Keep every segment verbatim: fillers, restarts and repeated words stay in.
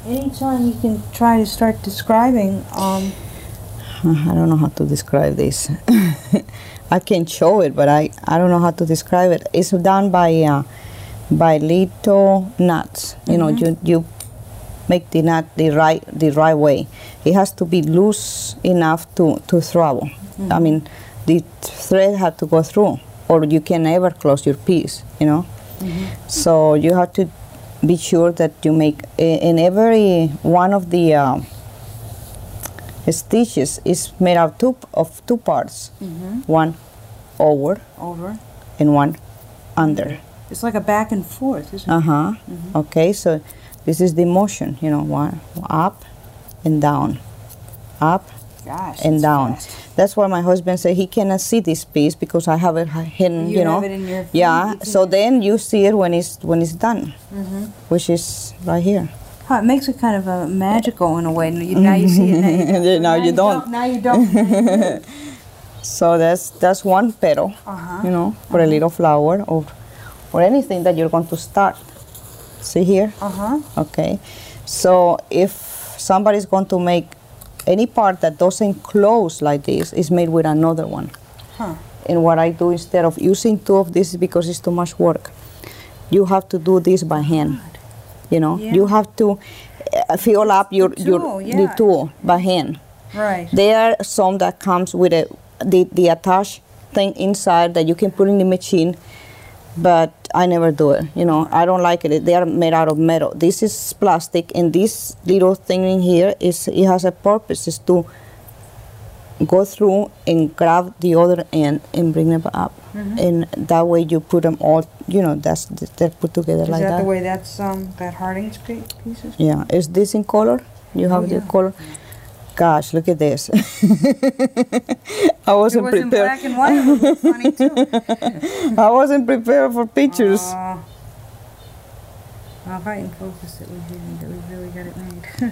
Anytime you can try to start describing. Um, I don't know how to describe this. I can show it, but I, I don't know how to describe it. It's done by uh, by little nuts. You know, you you make the nut the right the right way. It has to be loose enough to to throw. Mm-hmm. I mean, the thread has to go through, or you can never close your piece. You know, mm-hmm. So you have to be sure that you make in every one of the uh, stitches is made out two, of two parts, mm-hmm. one over, over, and one under. It's like a back and forth, isn't uh-huh. it? Uh huh. Mm-hmm. Okay, so this is the motion, you know, one up and down, up Gosh, and down. Fast. That's why my husband said he cannot see this piece because I have it hidden, you, you know. Have it in your yeah. So then you see it when it's when it's done, mm-hmm. which is right here. Huh, it makes it kind of uh, magical in a way. Now you see it. Now you don't. now you don't. Now you don't. Now you don't. So that's that's one petal, uh-huh. you know, for uh-huh. a little flower or or anything that you're going to start. See here? Uh-huh. Okay. So if somebody's going to make any part that doesn't close like this, is made with another one. Huh. And what I do instead of using two of these because it's too much work, you have to do this by hand. You know, yeah. you have to uh, fill up your the your tool, yeah. the tool by hand. Right. There are some that comes with a the the attached thing inside that you can put in the machine, but I never do it. You know, I don't like it. They are made out of metal. This is plastic, and this little thing in here is it has a purpose, is to go through and grab the other end and bring them up, mm-hmm. and that way you put them all. You know, that's they're put together is like that. Is that the way that's um that Harding's pieces? Yeah. Is this in color? You have oh, yeah. the color. Gosh, look at this. I wasn't, it wasn't prepared. Black and white. It was funny too. I wasn't prepared for pictures. Uh, well, if I can focus it, we that we really got it made.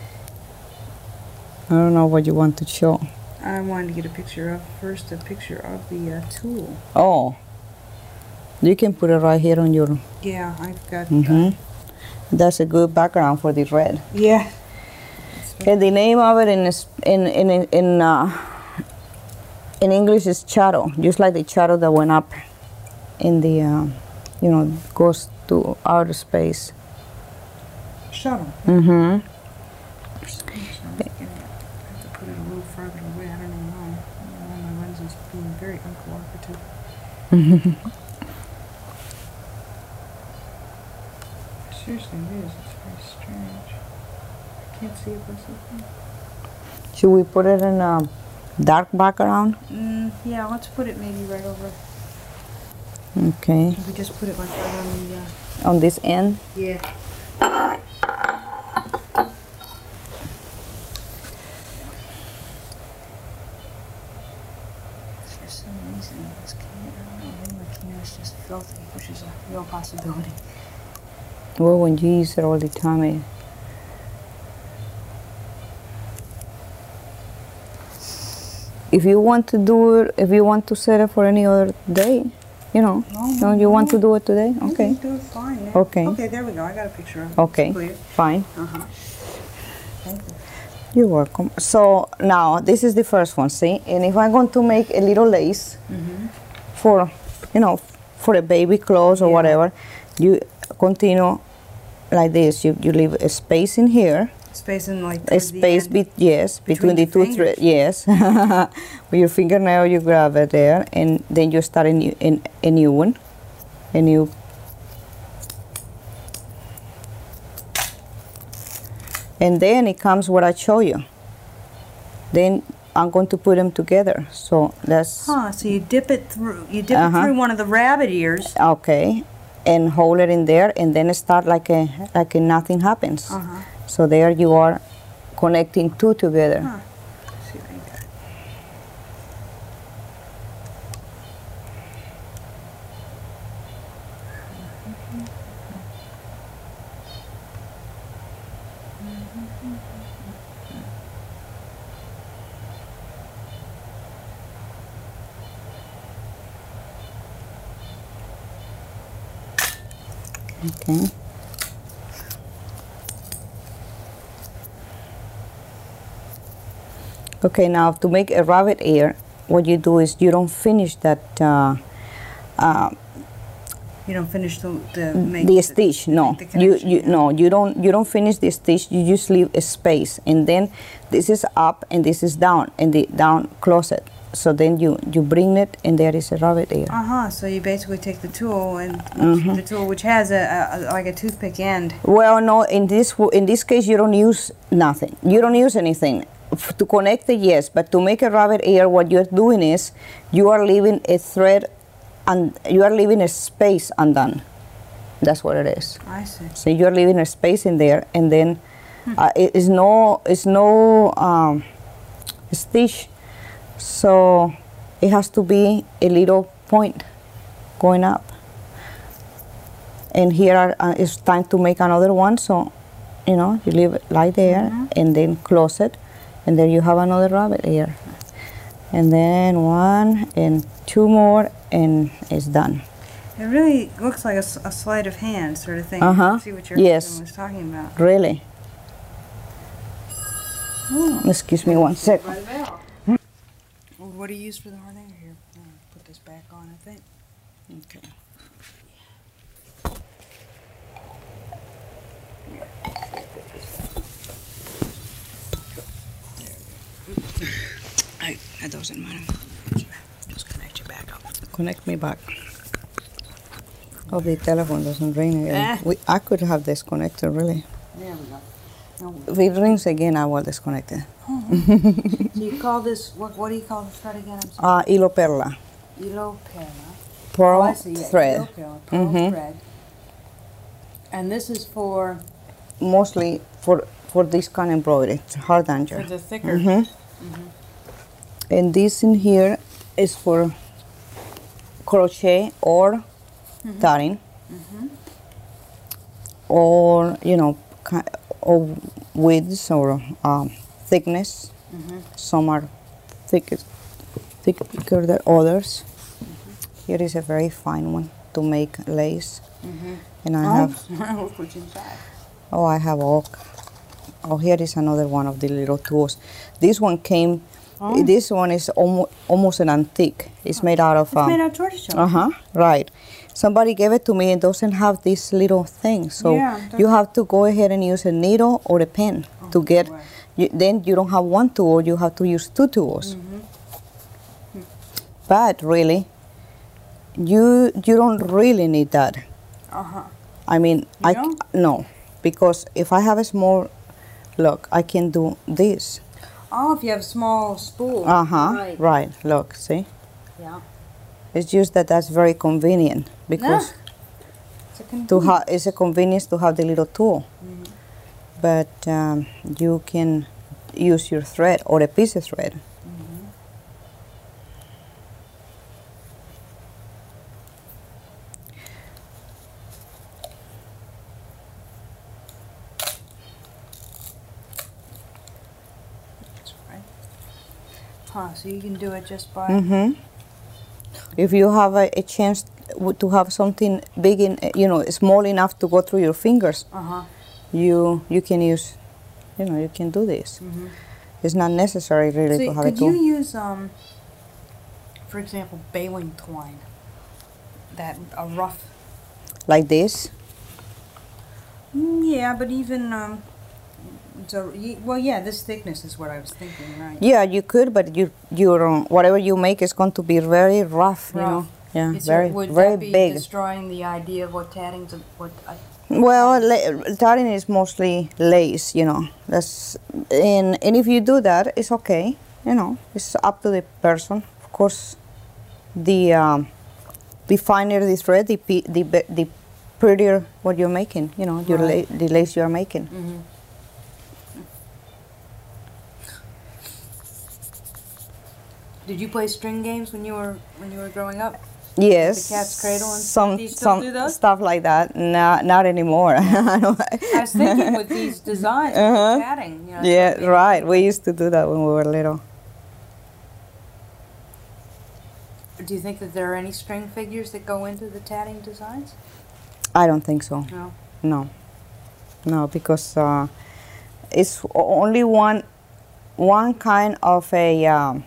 I don't know what you want to show. I wanted to get a picture of first a picture of the uh, tool. Oh, you can put it right here on your. Yeah, I've got. Mm-hmm. Uh, That's a good background for the red. Yeah. And the name of it in in in in uh, in English is shadow, just like the shadow that went up in the, uh, you know, goes to outer space. Shadow. Mm-hmm. I have to put it a little farther away. I don't even know. I don't know. My lens is being very uncooperative. Seriously, it is. It's very strange. Can't see it for something. Should we put it in a dark background? Mm, yeah, let's put it maybe right over. Okay. We just put it like right on the. Uh, on this end? Yeah. For some reason, this camera, I don't know, maybe my camera's just filthy, which is a real possibility. Well, when you use it all the time, it if you want to do it, if you want to set it for any other day, you know, no, no, you no. want to do it today? You okay. can do it fine. Yeah. Okay. Okay, there we go. I got a picture of it. Okay. Fine. Uh-huh. Thank you. You're welcome. So now this is the first one, see? And if I'm going to make a little lace mm-hmm. for, you know, for a baby clothes or yeah. whatever, you continue like this. You you leave a space in here. Space in like a space, be, yes, between, between the two threads, yes. With your fingernail, you grab it there, and then you start a new, in, a new one, a new. And then it comes what I show you. Then I'm going to put them together. So that's. Huh. So you dip it through. You dip uh-huh. it through one of the rabbit ears. Okay, and hold it in there, and then start like a like a nothing happens. Uh-huh. So there you are connecting two together. Huh. Let's see if I got it. Okay. Okay, now to make a rabbit ear, what you do is you don't finish that uh, uh, You don't finish the the, make the stitch. No, make the you connection, you yeah. no, you don't you don't finish the stitch. You just leave a space, and then this is up and this is down, and the down close it. So then you you bring it, and there is a rabbit ear. Uh huh. So you basically take the tool and Mhm. the tool which has a, a, a like a toothpick end. Well, no, in this w- in this case you don't use nothing. You don't use anything. F- to connect it, yes, but to make a rabbit ear, what you're doing is you are leaving a thread, and you are leaving a space undone. That's what it is. I see. So you're leaving a space in there, and then uh, it is no it's no um, stitch, so it has to be a little point going up. And here are, uh, it's time to make another one, so you know you leave it like there, and then close it, and then you have another rabbit ear, and then one and two more, and it's done. It really looks like a, s- a sleight of hand sort of thing. Uh-huh. See what your Yes. husband was talking about. Really. Excuse me one second. Well, what do you use for the hard hanger here? Uh, put this back on, I think. Okay. I, it doesn't matter. Just connect you back up. Connect me back. Oh, the telephone doesn't ring again. Eh. We, I could have disconnected, really. There we go. No. If it rings again, I will disconnect it. So you call this, what, what do you call the thread again? I'm sorry. Uh, hilo perla. Elo perla. Pearl Oh, I see, yeah, thread. elo perla, pearl Mhm. thread. And this is for, Mostly for for this kind of embroidery, it's hard for danger. the thicker. Mhm. And this in here is for crochet or tarring, or you know, ki- or widths or um, thickness. Some are thicker, thicker than others. Here is a very fine one to make lace, and I have. Look what's inside. Oh, I have all. Oh, here is another one of the little tools. This one came. Oh. This one is almost almost an antique. It's made out of. It's Um, made out of tortoiseshell. uh huh. Right. Somebody gave it to me and doesn't have this little thing, so Yeah, you have to go ahead and use a needle or a pen to get. boy. You, then you don't have one tool. You have to use two tools. But really, you you don't really need that. Uh huh. I mean, I c- don't? no, because if I have a small, look, I can do this. Oh, if you have a small spool. Uh huh. Right. Right. Look, see. Yeah. It's just that that's very convenient because It's a to convenience. have it's a convenience to have the little tool, but um, you can use your thread or a piece of thread. That's right. Huh, so you can do it just by. hmm If you have a, a chance w- to have something big in, you know, small enough to go through your fingers, Uh huh. you you can use, you know, you can do this. It's not necessary really So to have a could tool. you use, um, for example, baling twine? That a rough. Like this. Mm, yeah, but even um. So ye- well, yeah, this thickness is what I was thinking, right? Yeah, you could, but you your um, whatever you make is going to be very rough, you know. Rough. Yeah, Is very it, would very that be big. destroying the idea of what tatting's a- what? I, Well, la- tarring is mostly lace, you know. That's and and if you do that, it's okay. You know, it's up to the person. Of course, the um, the finer the thread, the pe- the be- the prettier what you're making. You know, your Right. la- the lace you're making. Did you play string games when you were when you were growing up? Yes, The cat's cradle and some do you still some do those? stuff like that. Not not anymore. I don't- I was thinking with these designs, with Uh-huh. the tatting. You know, Yeah, maybe- right. We used to do that when we were little. Do you think that there are any string figures that go into the tatting designs? I don't think so. No. No, no, because uh, it's o- only one one kind of a um,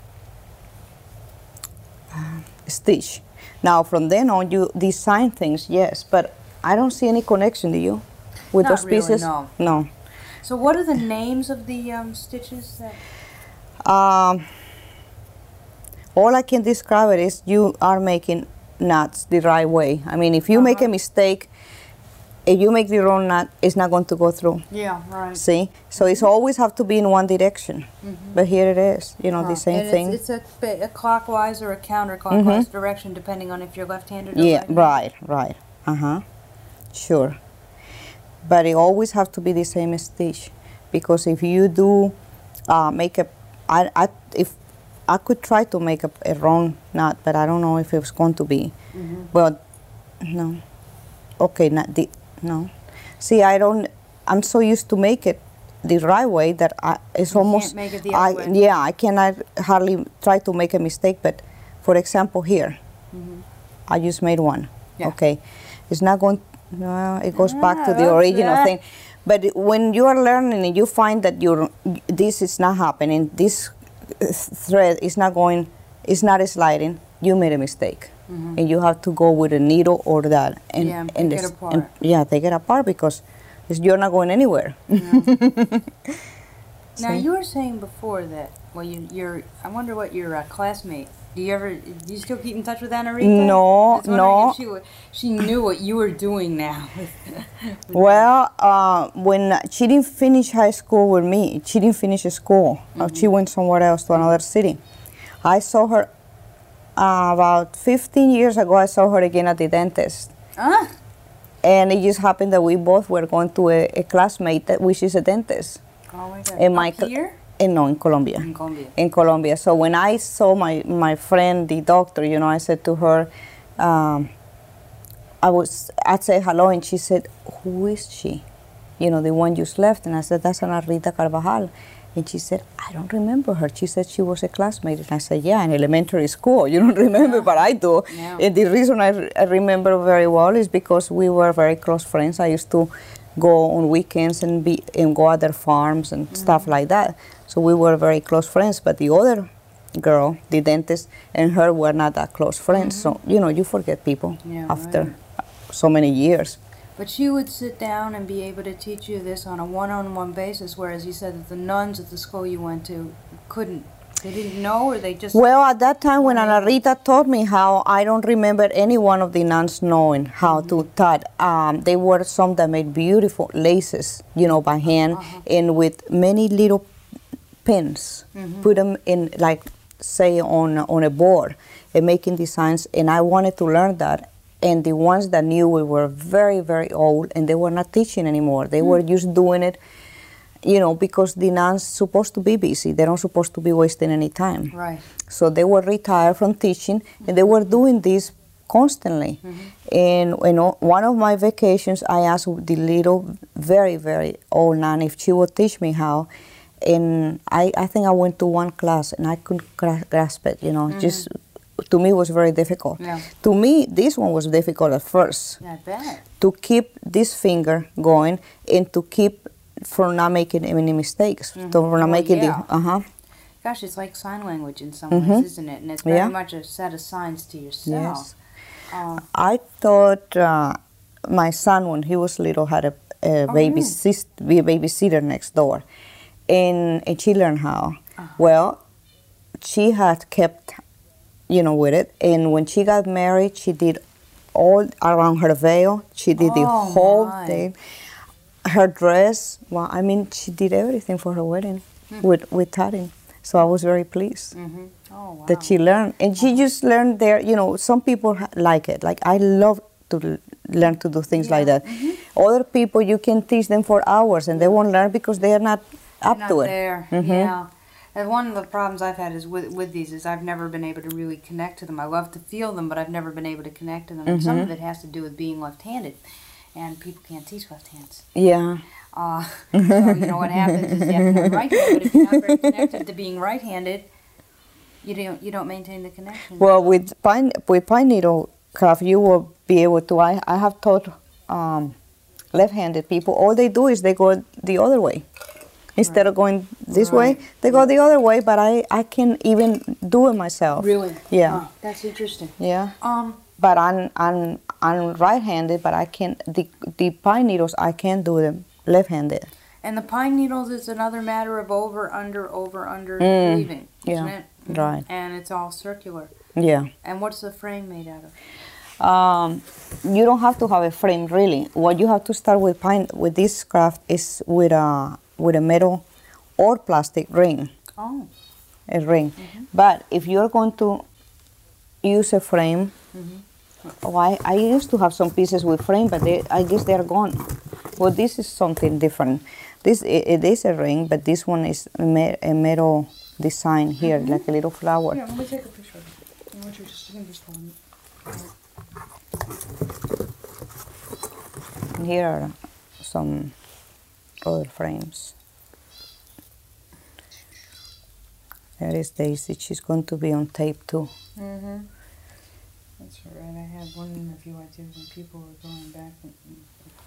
stitch. Now from then on, you design things, yes, but I don't see any connection. Do you? With Not those really, pieces? no. No. So what are the names of the um, stitches that? Um, all I can describe it is you are making knots the right way. I mean, if you make a Uh-huh. mistake, if you make the wrong knot, it's not going to go through. Yeah, right. See? So it's always have to be in one direction. But here it is, you know, Huh. the same and thing. It's, it's a, ba- a clockwise or a counterclockwise direction, depending on if you're left-handed or Yeah, right-handed. right, right. Uh-huh. Sure. But it always have to be the same stitch, because if you do uh, make a, I, I, if I could try to make a, a wrong knot, but I don't know if it's going to be. Mm-hmm. But no. Okay, not the no. See, I don't. I'm so used to make it the right way that I, it's You almost. can't make it the I other way. yeah, I cannot hardly try to make a mistake. But for example, here, I just made one. Yeah. Okay, it's not going. No, it goes back to Ah, the that's original that. thing. But it- when you are learning and you find that you're, this is not happening, this uh, thread is not going, it's not sliding, you made a mistake. And you have to go with a needle or that. And, Yeah, and and take it this- apart. and- yeah, take it apart because it's, you're not going anywhere. Now See? you were saying before that, well, you, you're. I wonder what your uh, classmate. Do you ever? Do you still keep in touch with Anna Rita? No, I was wondering no. If she, wa- she knew what you were doing now. Well, uh, when she didn't finish high school with me, she didn't finish school. Uh, she went somewhere else to another city. I saw her uh, about fifteen years ago. I saw her again at the dentist. Ah, And it just happened that we both were going to a, a classmate that which is a dentist. oh my God. In my Up cl- here eh, no, in Colombia. in Colombia. In Colombia. So when I saw my, my friend, the doctor, you know, I said to her, um, I was, I'd say hello, and she said, who is she? You know, the one you left. And I said, that's Ana Rita Carvajal. And she said, I don't remember her. She said she was a classmate. And I said, yeah, in elementary school. You don't remember, but I do. Yeah. And the reason I, re- I remember very well is because we were very close friends. I used to go on weekends and be and go at their farms and stuff like that. So we were very close friends. But the other girl, the dentist, and her were not that close friends. So, you know, you forget people Yeah, after right. so many years. But she would sit down and be able to teach you this on a one-on-one basis, whereas you said that the nuns at the school you went to couldn't. They didn't know, or they just. Well, at that time when Wow. Ana Rita taught me how, I don't remember any one of the nuns knowing how to tie. Um, there were some that made beautiful laces, you know, by hand, and with many little pins. Put them in, like, say, on on a board, and making designs. And I wanted to learn that. And the ones that knew we were very, very old, and they were not teaching anymore. They were just doing it, you know, because the nuns supposed to be busy. They're not supposed to be wasting any time. Right. So they were retired from teaching, and they were doing this constantly. And you know, one of my vacations, I asked the little, very, very old nun if she would teach me how. And I, I think I went to one class, and I couldn't gra- grasp it. You know, just to me it was very difficult. Yeah. To me, this one was difficult at first. I bet. To keep this finger going and to keep from not making any mistakes. To from not Well, making yeah. the uh huh. Gosh, it's like sign language in some ways, isn't it? And it's very Yeah. much a set of signs to yourself. Yes. Uh, I thought uh, my son, when he was little, had a, a Oh, baby really? sis- be a babysitter next door, and, and she learned how. Uh-huh. Well, she had kept, you know, with it, and when she got married, she did all around her veil. She did the Oh, whole my. thing. Her dress. Well, I mean, she did everything for her wedding Hmm. with with tatting. So I was very pleased mhm. Oh, wow. that she learned, and she just learned there. You know, some people ha- like it. Like I love to l- learn to do things like that. Other people, you can teach them for hours, and they won't learn because they are not up Not to it. there. Mhm. Yeah. And one of the problems I've had is with with these is I've never been able to really connect to them. I love to feel them, but I've never been able to connect to them. And some of it has to do with being left-handed, and people can't teach left hands. Yeah. Uh, so you know what happens is you have to be right-handed, but if you're not very connected to being right-handed, you don't you don't maintain the connection. Well, with pine with pine needle craft, you will be able to. I I have taught um, left-handed people. All they do is they go the other way. Instead Right. of going this Right. way, they go the other way, but I, I can even do it myself. Really? Yeah. Huh, that's interesting. Yeah. Um, But I'm, I'm, I'm right-handed, but I can, the, the pine needles, I can do them left-handed. and the pine needles is another matter of over, under, over, under Mm, weaving, isn't yeah, it? right. And it's all circular. Yeah. And what's the frame made out of? Um, you don't have to have a frame really. What you have to start with pine with this craft is with a with a metal or plastic ring, Oh. a ring. But if you're going to use a frame, oh, I, I used to have some pieces with frame, but they, I guess they're gone. Well, this is something different. This it, it is a ring, but this one is a, me, a metal design here, like a little flower. Yeah, let me take a picture of it. I want you just, you can just hold it. Here are some other frames. There is Daisy. She's going to be on tape too. Mm-hmm. That's all right. I had one interview I did when people were going back and, and